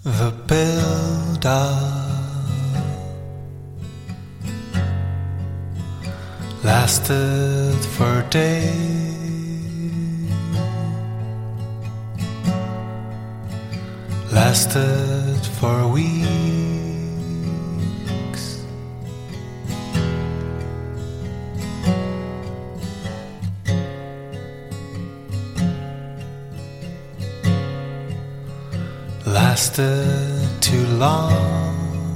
The build-up lasted for days, lasted for weeks, lasted too long.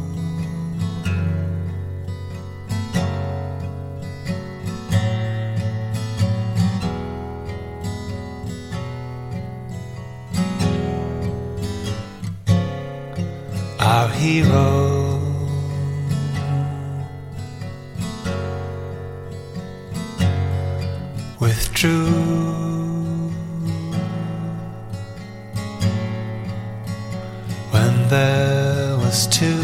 Our hero withdrew, when there was two.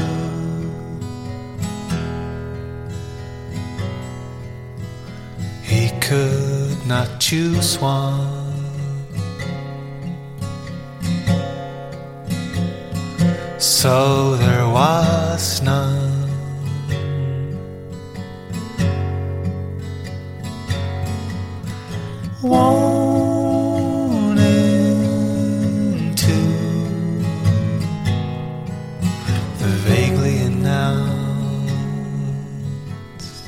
He could not choose one. So there was none. Warning to the vaguely announced.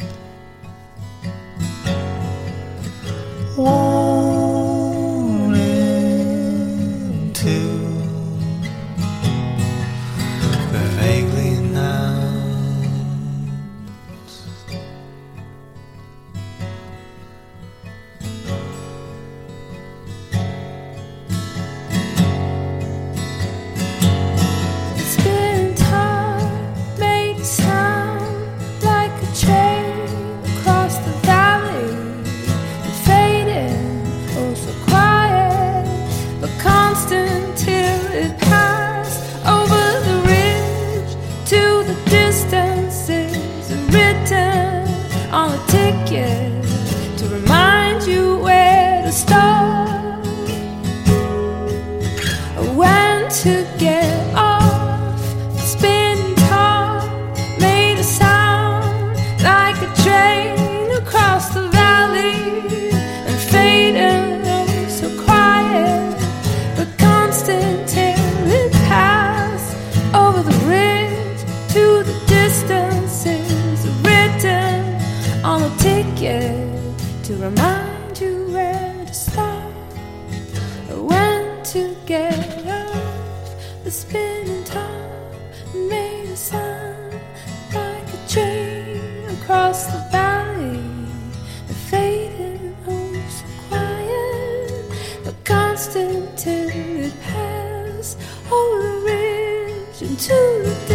Warning to the vaguely announced. It's been time, made a sound like a train across the valley, and fading, oh so quiet, but constant till it passed over the ridge to the distances written on a ticket to remind you where to start, when to get off. The spinning top made a sound like a train across the valley, and faded, oh so quiet, but constant till it passed over the ridge to the distances written on a ticket to remind you where to start, when to get off. The spinning top made a sound like a train across the valley, and fading, oh so quiet, but constant till it passed over the ridge into the